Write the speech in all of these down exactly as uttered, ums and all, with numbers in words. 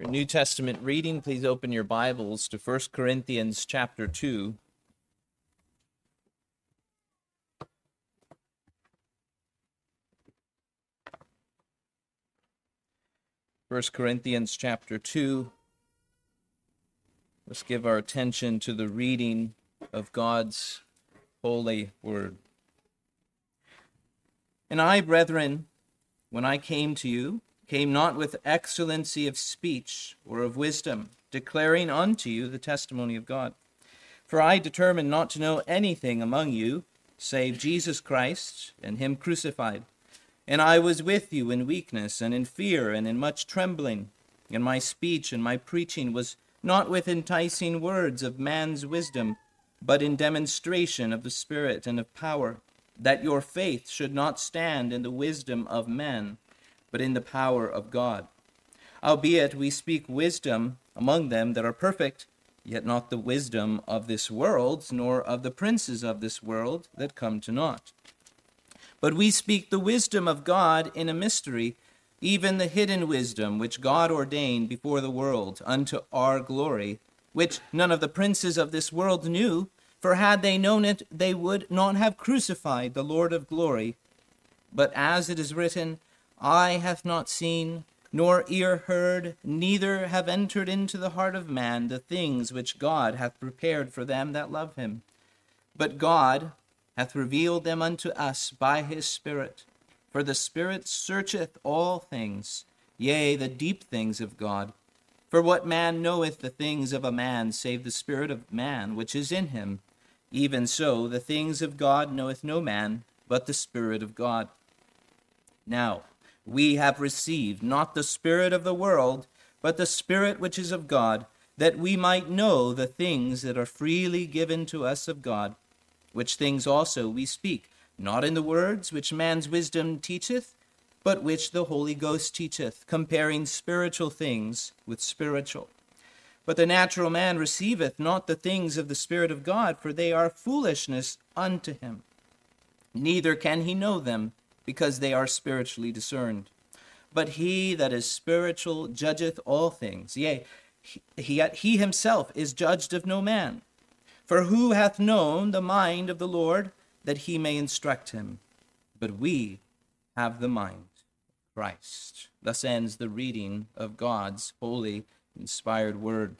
Your New Testament reading, please open your Bibles to First Corinthians chapter two. First Corinthians chapter two. Let's give our attention to the reading of God's holy word. And I, brethren, when I came to you, came not with excellency of speech or of wisdom, declaring unto you the testimony of God. For I determined not to know anything among you, save Jesus Christ and him crucified. And I was with you in weakness and in fear and in much trembling. And my speech and my preaching was not with enticing words of man's wisdom, but in demonstration of the Spirit and of power, that your faith should not stand in the wisdom of men, but in the power of God. Albeit we speak wisdom among them that are perfect, yet not the wisdom of this world, nor of the princes of this world that come to naught. But we speak the wisdom of God in a mystery, even the hidden wisdom which God ordained before the world unto our glory, which none of the princes of this world knew, for had they known it, they would not have crucified the Lord of glory. But as it is written, eye hath not seen, nor ear heard, neither have entered into the heart of man the things which God hath prepared for them that love him. But God hath revealed them unto us by his Spirit. For the Spirit searcheth all things, yea, the deep things of God. For what man knoweth the things of a man, save the Spirit of man which is in him? Even so, the things of God knoweth no man, but the Spirit of God. Now, we have received not the spirit of the world, but the Spirit which is of God, that we might know the things that are freely given to us of God, which things also we speak, not in the words which man's wisdom teacheth, but which the Holy Ghost teacheth, comparing spiritual things with spiritual. But the natural man receiveth not the things of the Spirit of God, for they are foolishness unto him. Neither can he know them, because they are spiritually discerned. But he that is spiritual judgeth all things, yea, he, he, he himself is judged of no man. For who hath known the mind of the Lord, that he may instruct him? But we have the mind of Christ. Thus ends the reading of God's holy, inspired word.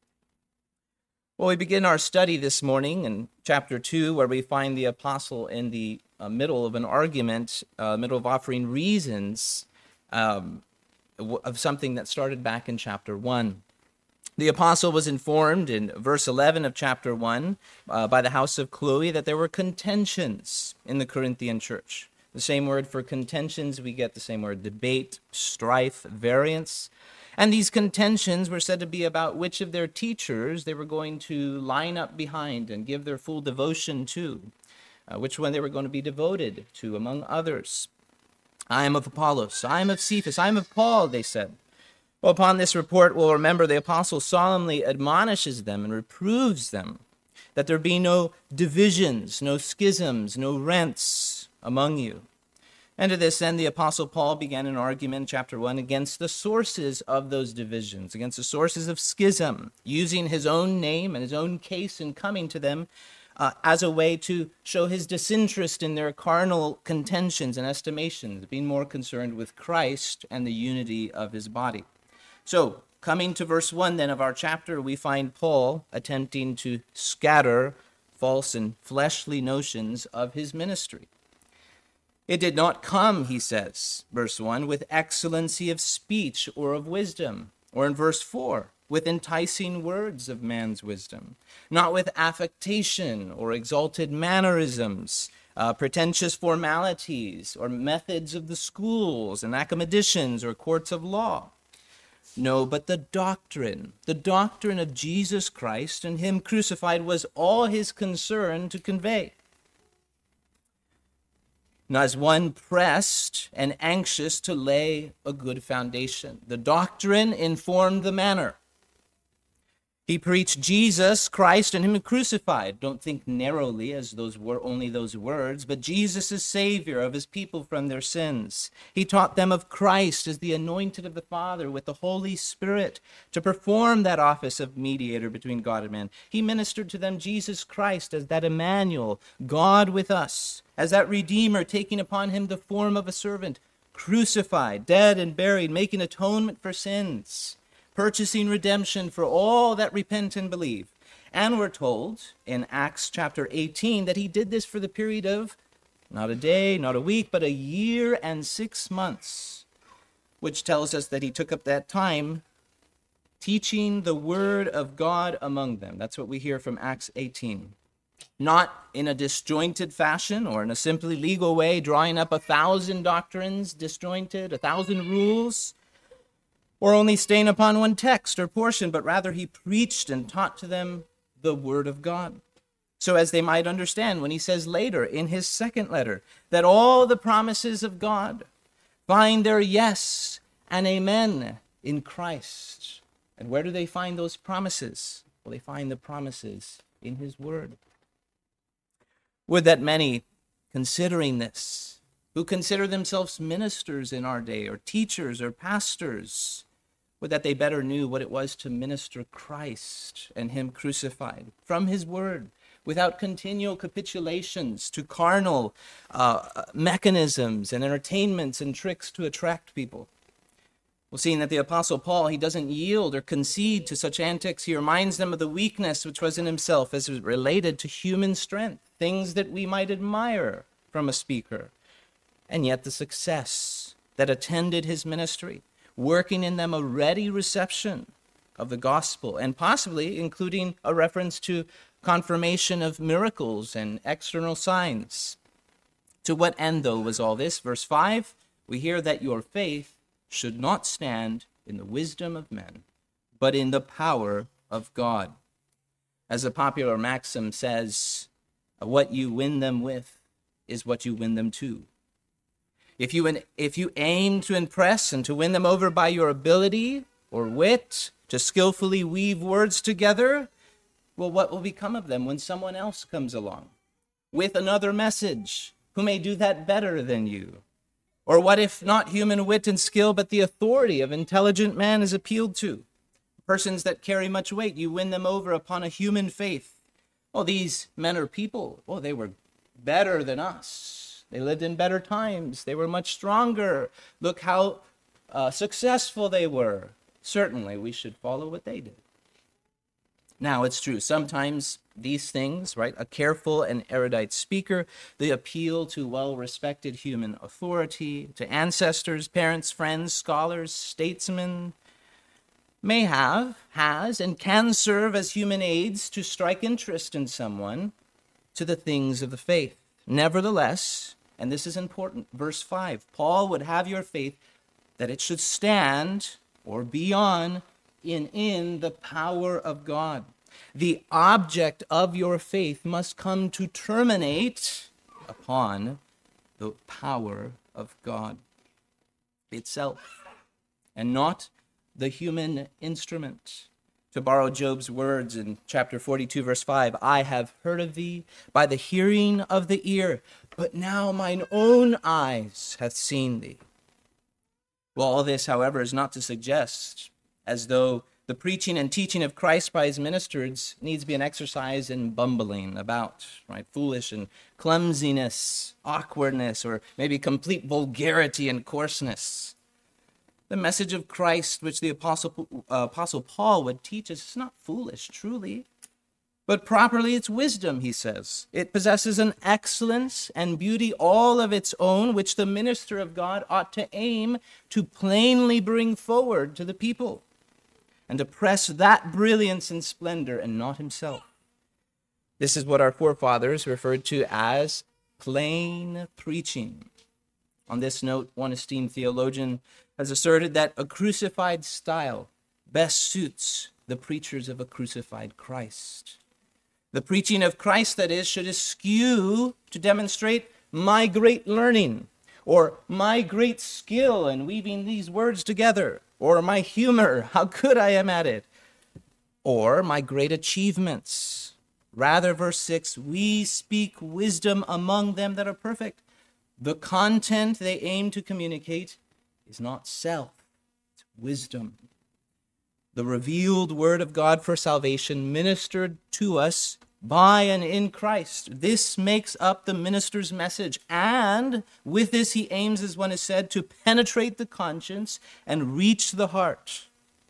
Well, we begin our study this morning in chapter two, where we find the apostle in the uh, middle of an argument, uh, middle of offering reasons um, of something that started back in chapter one. The apostle was informed in verse eleven of chapter one uh, by the house of Chloe that there were contentions in the Corinthian church. The same word for contentions, we get the same word, debate, strife, variance. And these contentions were said to be about which of their teachers they were going to line up behind and give their full devotion to, uh, which one they were going to be devoted to among others. I am of Apollos, I am of Cephas, I am of Paul, they said. Well, upon this report, we'll remember the apostle solemnly admonishes them and reproves them that there be no divisions, no schisms, no rents among you. And to this end, the apostle Paul began an argument in chapter one against the sources of those divisions, against the sources of schism, using his own name and his own case in coming to them uh, as a way to show his disinterest in their carnal contentions and estimations, being more concerned with Christ and the unity of his body. So, coming to verse one then of our chapter, we find Paul attempting to scatter false and fleshly notions of his ministry. It did not come, he says, verse one, with excellency of speech or of wisdom, or in verse four, with enticing words of man's wisdom, not with affectation or exalted mannerisms, uh, pretentious formalities, or methods of the schools and academicians or courts of law. No, but the doctrine, the doctrine of Jesus Christ and him crucified was all his concern to convey. And as one pressed and anxious to lay a good foundation, the doctrine informed the manner. He preached Jesus Christ and him crucified. Don't think narrowly as those were only those words, but Jesus is Savior of his people from their sins. He taught them of Christ as the anointed of the Father with the Holy Spirit to perform that office of mediator between God and man. He ministered to them Jesus Christ as that Emmanuel, God with us, as that Redeemer taking upon him the form of a servant, crucified, dead and buried, making atonement for sins, purchasing redemption for all that repent and believe. And we're told in Acts chapter eighteen that he did this for the period of not a day, not a week, but a year and six months, which tells us that he took up that time teaching the word of God among them. That's what we hear from Acts eighteen. Not in a disjointed fashion or in a simply legal way, drawing up a thousand doctrines, disjointed, a thousand rules, or only staying upon one text or portion, but rather he preached and taught to them the word of God, so as they might understand when he says later in his second letter that all the promises of God find their yes and amen in Christ. And where do they find those promises? Well, they find the promises in his word. Would that many, considering this, who consider themselves ministers in our day, or teachers or pastors, would that they better knew what it was to minister Christ and him crucified from his word, without continual capitulations to carnal uh, mechanisms and entertainments and tricks to attract people. Well, seeing that the Apostle Paul, he doesn't yield or concede to such antics, he reminds them of the weakness which was in himself as it related to human strength, things that we might admire from a speaker, and yet the success that attended his ministry, working in them a ready reception of the gospel, and possibly including a reference to confirmation of miracles and external signs. To what end, though, was all this? Verse five, we hear that your faith should not stand in the wisdom of men, but in the power of God. As a popular maxim says, what you win them with is what you win them to. If you, if you aim to impress and to win them over by your ability or wit to skillfully weave words together, well, what will become of them when someone else comes along with another message who may do that better than you? Or what if not human wit and skill, but the authority of intelligent man is appealed to? Persons that carry much weight, you win them over upon a human faith. Oh, these men are people. Oh, they were better than us. They lived in better times. They were much stronger. Look how uh, successful they were. Certainly, we should follow what they did. Now, it's true. Sometimes these things, right, a careful and erudite speaker, the appeal to well-respected human authority, to ancestors, parents, friends, scholars, statesmen, may have, has, and can serve as human aids to strike interest in someone to the things of the faith. Nevertheless, and this is important, verse five, Paul would have your faith that it should stand or be on in, in the power of God. The object of your faith must come to terminate upon the power of God itself, and not the human instrument. To borrow Job's words in chapter forty-two, verse five, I have heard of thee by the hearing of the ear, but now mine own eyes hath seen thee. Well, all this, however, is not to suggest as though the preaching and teaching of Christ by his ministers needs to be an exercise in bumbling about, right? Foolish and clumsiness, awkwardness, or maybe complete vulgarity and coarseness. The message of Christ, which the Apostle, uh, Apostle Paul would teach us, is not foolish, truly, but properly it's wisdom, he says. It possesses an excellence and beauty all of its own, which the minister of God ought to aim to plainly bring forward to the people, and to press that brilliance and splendor and not himself. This is what our forefathers referred to as plain preaching. On this note, one esteemed theologian has asserted that a crucified style best suits the preachers of a crucified Christ. The preaching of Christ, that is, should eschew to demonstrate my great learning, or my great skill in weaving these words together, or my humor, how good I am at it. or my great achievements. Rather, verse six, we speak wisdom among them that are perfect. The content they aim to communicate is not self, it's wisdom. The revealed word of God for salvation ministered to us by and in Christ. This makes up the minister's message. And with this, he aims, as one has said, to penetrate the conscience and reach the heart.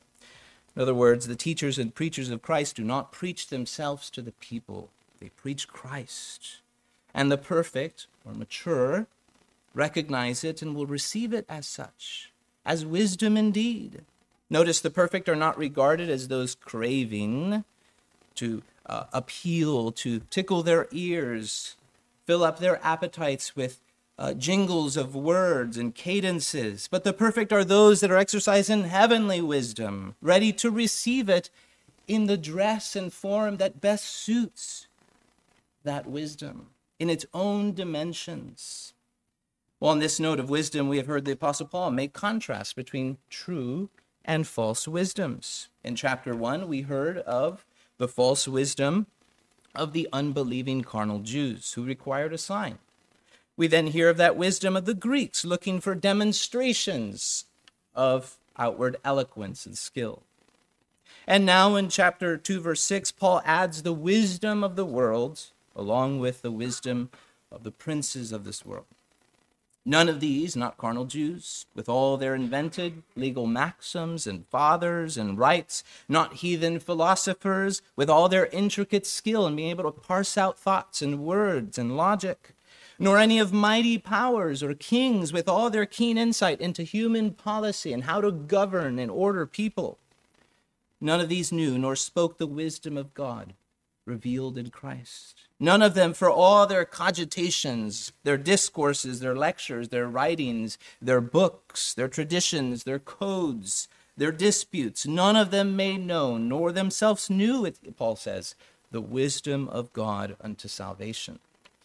In other words, the teachers and preachers of Christ do not preach themselves to the people. They preach Christ. And the perfect or mature recognize it and will receive it as such, as wisdom indeed. Notice the perfect are not regarded as those craving to uh, appeal, to tickle their ears, fill up their appetites with uh, jingles of words and cadences. But the perfect are those that are exercising heavenly wisdom, ready to receive it in the dress and form that best suits that wisdom in its own dimensions. Well, on this note of wisdom, we have heard the Apostle Paul make contrast between true and false wisdoms. In chapter one, we heard of the false wisdom of the unbelieving carnal Jews who required a sign. We then hear of that wisdom of the Greeks looking for demonstrations of outward eloquence and skill. And now in chapter two, verse six, Paul adds the wisdom of the world along with the wisdom of the princes of this world. None of these, not carnal Jews, with all their invented legal maxims and fathers and rites, not heathen philosophers, with all their intricate skill in being able to parse out thoughts and words and logic, nor any of mighty powers or kings with all their keen insight into human policy and how to govern and order people. None of these knew nor spoke the wisdom of God revealed in Christ. None of them, for all their cogitations, their discourses, their lectures, their writings, their books, their traditions, their codes, their disputes, none of them made known, nor themselves knew it, Paul says, the wisdom of God unto salvation.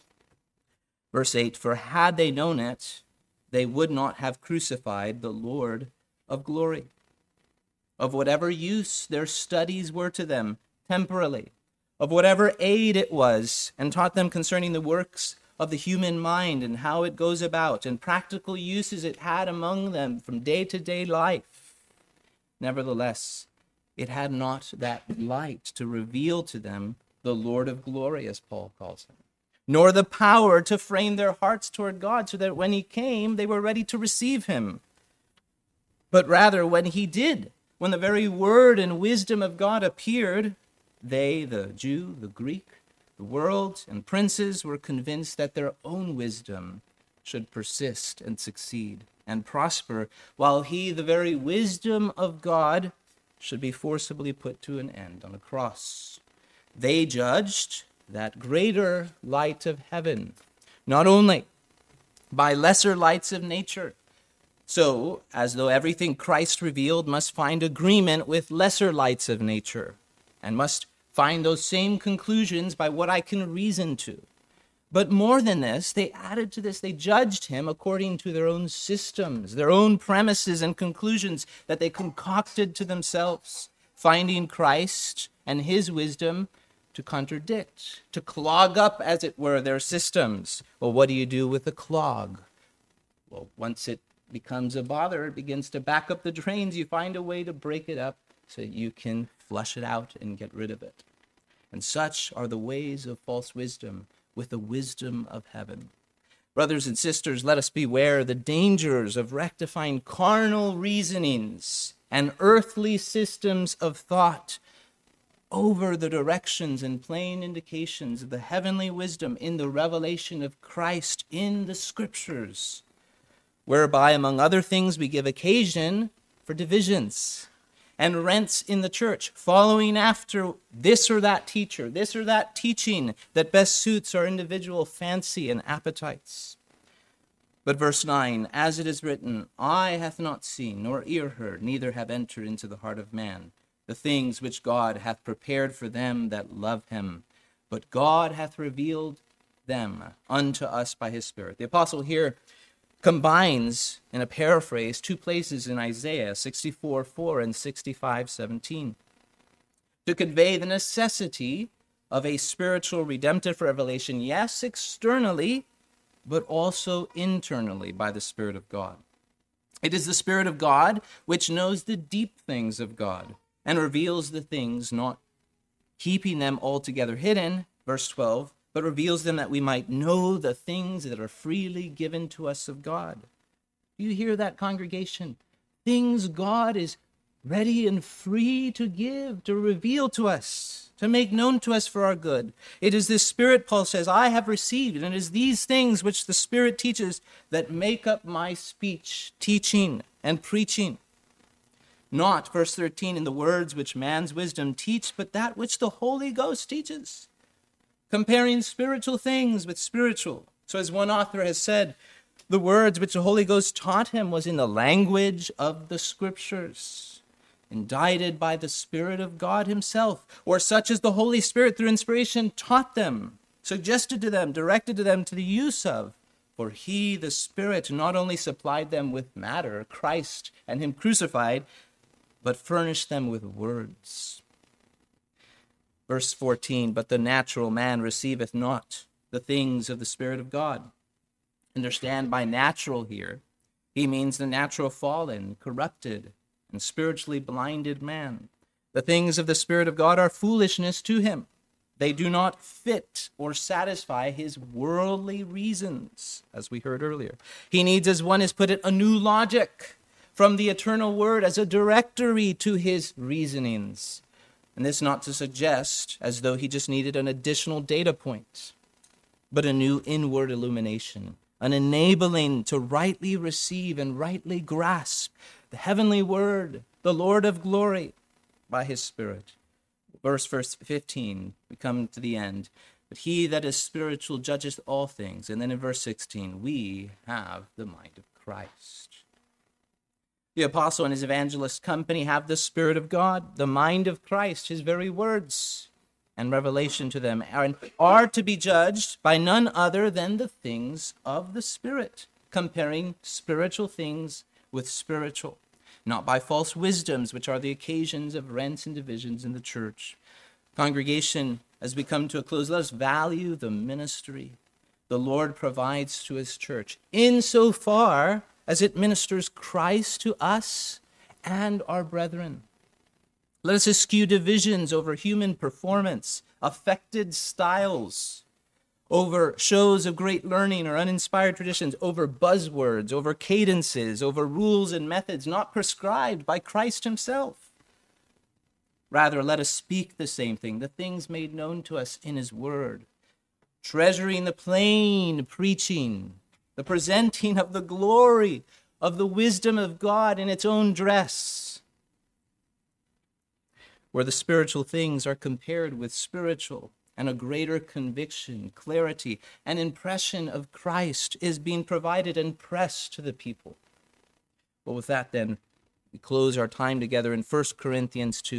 Verse eight, for had they known it, they would not have crucified the Lord of glory. Of whatever use their studies were to them temporally, of whatever aid it was, and taught them concerning the works of the human mind and how it goes about, and practical uses it had among them from day-to-day life. Nevertheless, it had not that light to reveal to them the Lord of glory, as Paul calls him, nor the power to frame their hearts toward God, so that when he came, they were ready to receive him. But rather, when he did, when the very word and wisdom of God appeared, they, the Jew, the Greek, the world, and princes were convinced that their own wisdom should persist and succeed and prosper, while he, the very wisdom of God, should be forcibly put to an end on a cross. They judged that greater light of heaven, not only by lesser lights of nature, so as though everything Christ revealed must find agreement with lesser lights of nature, and must find those same conclusions by what I can reason to. But more than this, they added to this, they judged him according to their own systems, their own premises and conclusions that they concocted to themselves, finding Christ and his wisdom to contradict, to clog up, as it were, their systems. Well, what do you do with a clog? Well, once it becomes a bother, it begins to back up the drains. You find a way to break it up so you can flush it out and get rid of it. And such are the ways of false wisdom with the wisdom of heaven. Brothers and sisters, let us beware the dangers of rectifying carnal reasonings and earthly systems of thought over the directions and plain indications of the heavenly wisdom in the revelation of Christ in the Scriptures, whereby, among other things, we give occasion for divisions and rents in the church, following after this or that teacher, this or that teaching that best suits our individual fancy and appetites. But verse nine, as it is written, eye hath not seen, nor ear heard, neither have entered into the heart of man the things which God hath prepared for them that love him. But God hath revealed them unto us by his Spirit. The apostle here combines, in a paraphrase, two places in Isaiah sixty-four four and sixty-five seventeen. to convey the necessity of a spiritual redemptive revelation, yes, externally, but also internally by the Spirit of God. It is the Spirit of God which knows the deep things of God and reveals the things, not keeping them altogether hidden, verse twelve, but reveals them that we might know the things that are freely given to us of God. Do you hear that, congregation? Things God is ready and free to give, to reveal to us, to make known to us for our good. It is this Spirit, Paul says, I have received, and it is these things which the Spirit teaches that make up my speech, teaching and preaching. Not, verse thirteen, in the words which man's wisdom teach, but that which the Holy Ghost teaches, comparing spiritual things with spiritual. So as one author has said, the words which the Holy Ghost taught him was in the language of the Scriptures, indited by the Spirit of God himself, or such as the Holy Spirit through inspiration taught them, suggested to them, directed to them to the use of. For he, the Spirit, not only supplied them with matter, Christ and him crucified, but furnished them with words. Verse fourteen, but the natural man receiveth not the things of the Spirit of God. Understand by natural here, he means the natural fallen, corrupted, and spiritually blinded man. The things of the Spirit of God are foolishness to him. They do not fit or satisfy his worldly reasons, as we heard earlier. He needs, as one has put it, a new logic from the eternal word as a directory to his reasonings. And this not to suggest as though he just needed an additional data point, but a new inward illumination, an enabling to rightly receive and rightly grasp the heavenly word, the Lord of glory, by his Spirit. Verse, verse fifteen, we come to the end. But he that is spiritual judgeth all things. And then in verse sixteen, we have the mind of Christ. The apostle and his evangelist company have the Spirit of God, the mind of Christ, his very words and revelation to them are, are to be judged by none other than the things of the Spirit, comparing spiritual things with spiritual, not by false wisdoms, which are the occasions of rents and divisions in the church. Congregation, as we come to a close, let us value the ministry the Lord provides to his church, insofar as it ministers Christ to us and our brethren. Let us eschew divisions over human performance, affected styles, over shows of great learning or uninspired traditions, over buzzwords, over cadences, over rules and methods not prescribed by Christ himself. Rather, let us speak the same thing, the things made known to us in his word, treasuring the plain preaching, the presenting of the glory of the wisdom of God in its own dress, where the spiritual things are compared with spiritual, and a greater conviction, clarity, and impression of Christ is being provided and pressed to the people. Well, with that then, we close our time together in First Corinthians two.